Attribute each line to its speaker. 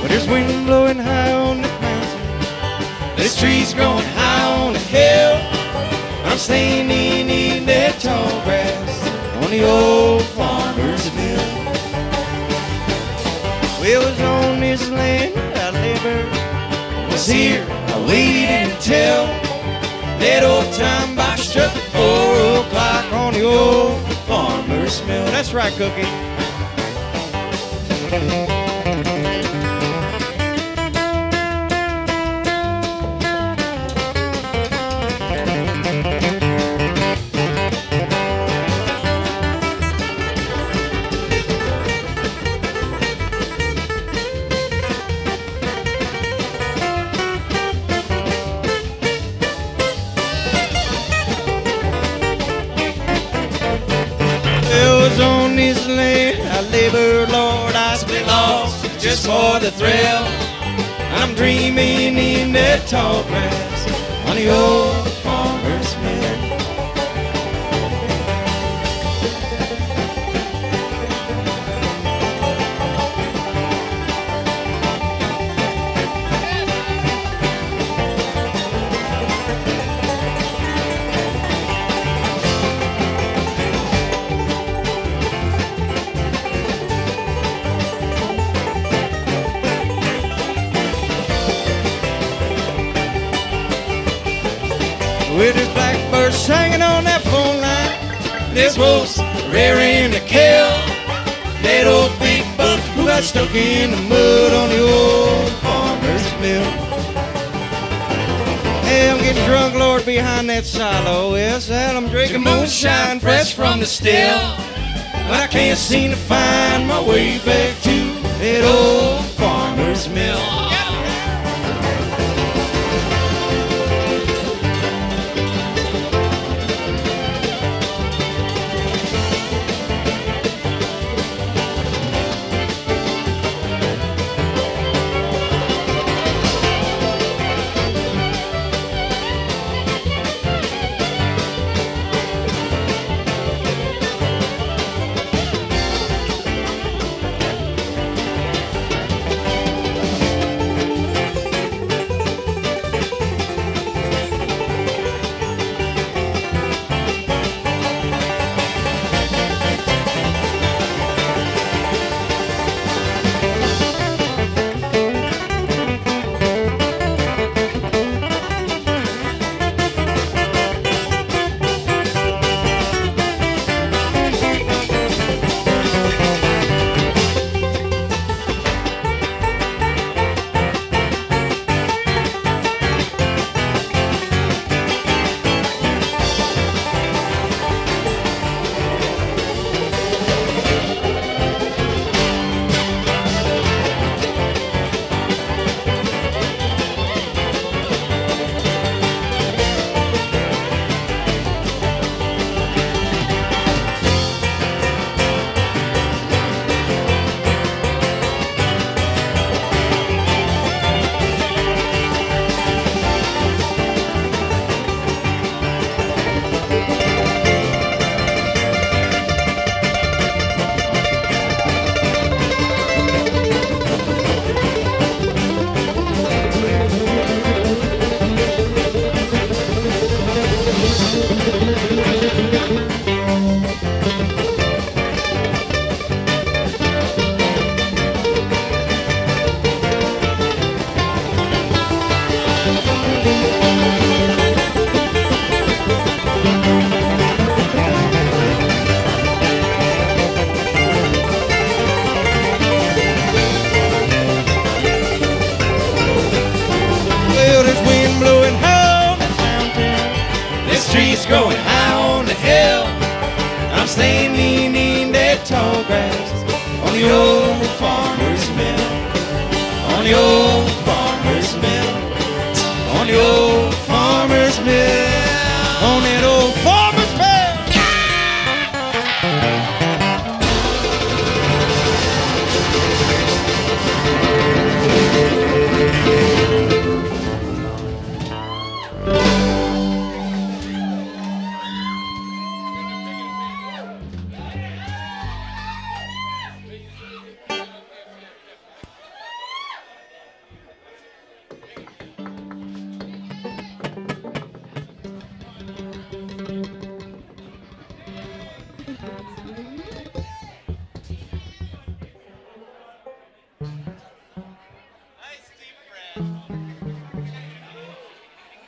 Speaker 1: But there's wind blowing high on the mountain. There's trees growing high on the hill. I'm standing in that tall grass on the old farmer's mill. Well, it was on this land I never was here. I waited until that old time box struck 4 o'clock on the old farmer's mill. That's right, Cookie. On this land I labor, Lord, I spit lost just for the thrill. I'm dreaming in that tall grass on the old farmer's mill. With his blackbirds hanging on that phone line, this wolf's rearing to kill that old big buck who got stuck in the mud on the old farmer's mill. Hey, I'm getting drunk, Lord, behind that silo. Yes, and I'm drinking moonshine fresh from the still, but I can't seem to find my way back to that old farmer's mill.